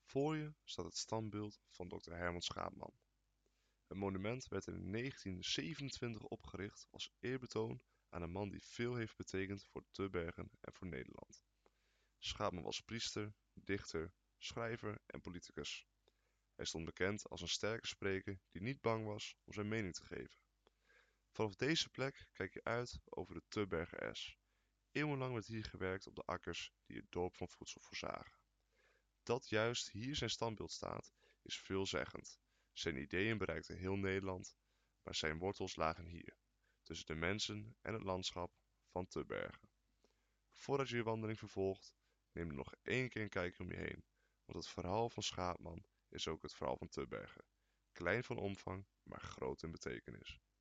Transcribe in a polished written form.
Voor je staat het standbeeld van Dr. Herman Schaapman. Het monument werd in 1927 opgericht als eerbetoon aan een man die veel heeft betekend voor Tubbergen en voor Nederland. Schaapman was priester, dichter, schrijver en politicus. Hij stond bekend als een sterke spreker die niet bang was om zijn mening te geven. Vanaf deze plek kijk je uit over de Tubberger Es. Eeuwenlang werd hier gewerkt op de akkers die het dorp van voedsel voorzagen. Dat juist hier zijn standbeeld staat, is veelzeggend. Zijn ideeën bereikten heel Nederland, maar zijn wortels lagen hier, tussen de mensen en het landschap van Tubbergen. Voordat je je wandeling vervolgt, neem er nog één keer een kijkje om je heen, want het verhaal van Schaapman is ook het verhaal van Tubbergen. Klein van omvang, maar groot in betekenis.